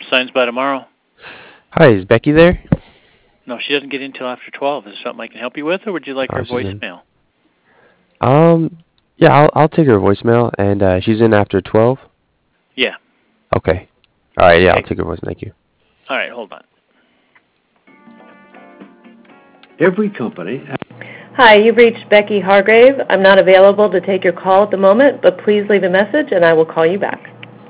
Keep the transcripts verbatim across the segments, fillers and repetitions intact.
signs by tomorrow. Hi, is Becky there? No, she doesn't get in until after twelve. Is there something I can help you with, or would you like Oh, her she's in. voicemail? Um, yeah, I'll I'll take her voicemail, and uh, she's in after twelve. Yeah. Okay. All right. Yeah, I'll Okay. take her voicemail. Thank you. All right, hold on. Every company. Hi, you've reached Becky Hargrave. I'm not available to take your call at the moment, but please leave a message and I will call you back.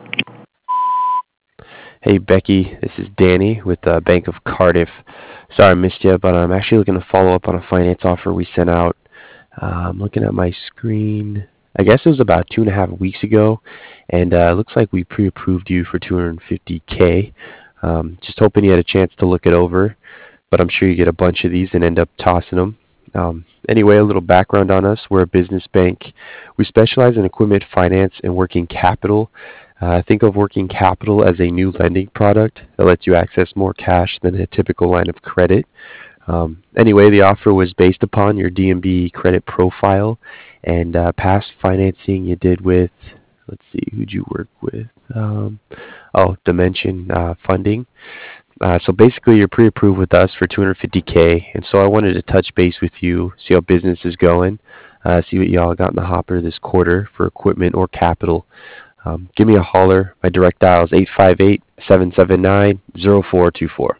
Hey, Becky, this is Danny with uh, Bank of Cardiff. Sorry I missed you, but I'm actually looking to follow up on a finance offer we sent out. Uh, I'm looking at my screen. I guess it was about two and a half weeks ago, and uh, it looks like we pre-approved you for two hundred fifty K. Um, just hoping you had a chance to look it over, but I'm sure you get a bunch of these and end up tossing them. Um, anyway, a little background on us. We're a business bank. We specialize in equipment finance and working capital. Uh, think of working capital as a new lending product that lets you access more cash than a typical line of credit. Um, anyway, the offer was based upon your D M B credit profile and uh, past financing you did with, let's see, who'd you work with? Um, oh, Dimension uh, Funding. Uh, so basically, you're pre-approved with us for two hundred fifty K, and so I wanted to touch base with you, see how business is going, uh, see what y'all got in the hopper this quarter for equipment or capital. Um, give me a holler. My direct dial is eight five eight, seven seven nine, zero four two four.